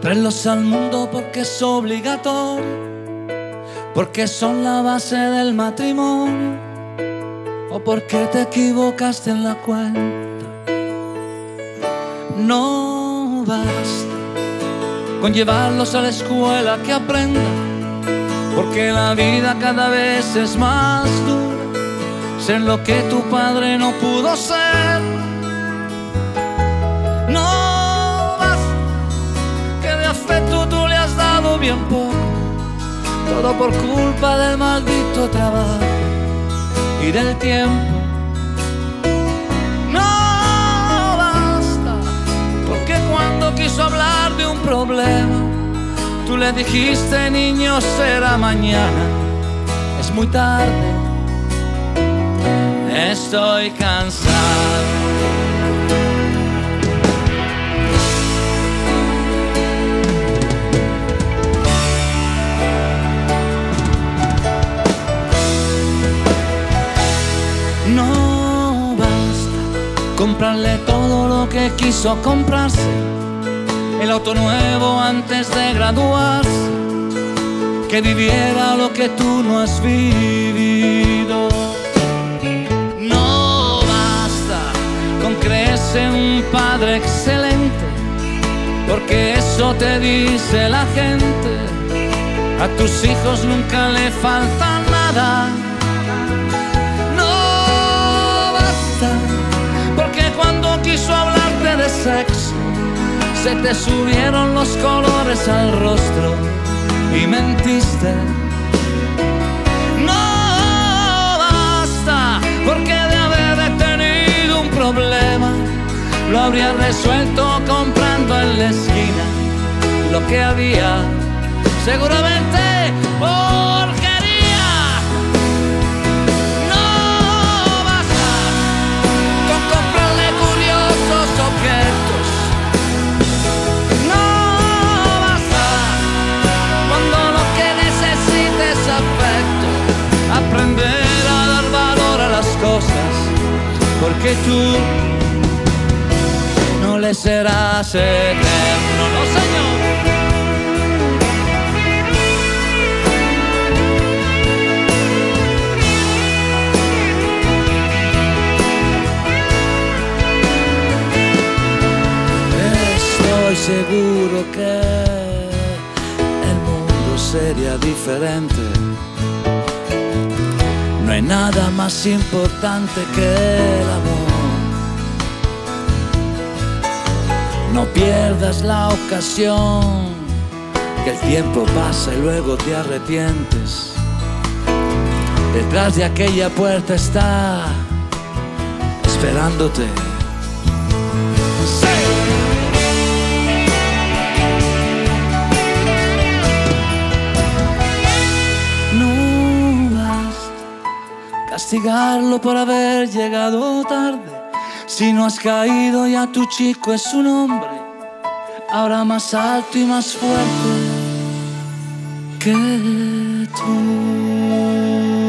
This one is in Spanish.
Traerlos al mundo porque es obligatorio, porque son la base del matrimonio, o porque te equivocaste en la cuenta. No basta con llevarlos a la escuela que aprendan, porque la vida cada vez es más dura. Ser lo que tu padre no pudo ser. No basta que de afecto tú le has dado bien poco, todo por culpa del maldito trabajo y del tiempo. No basta porque cuando quiso hablar de un problema, tú le dijiste: niño, será mañana, es muy tarde, estoy cansado. No basta comprarle todo lo que quiso comprarse, el auto nuevo antes de graduarse, que viviera lo que tú no has vivido. No basta con creerse un padre excelente, porque eso te dice la gente. A tus hijos nunca le falta nada. Porque cuando quiso hablarte de sexo, se te subieron los colores al rostro y mentiste. No basta porque de haber tenido un problema, lo habría resuelto comprando en la esquina lo que había, seguramente porquería. Aprender a dar valor a las cosas, porque tú no le serás eterno, no señor. Estoy seguro que el mundo sería diferente. No hay nada más importante que el amor. No pierdas la ocasión, que el tiempo pasa y luego te arrepientes. Detrás de aquella puerta está esperándote. Castigarlo por haber llegado tarde. Si no has caído, ya tu chico es un hombre, ahora más alto y más fuerte que tú.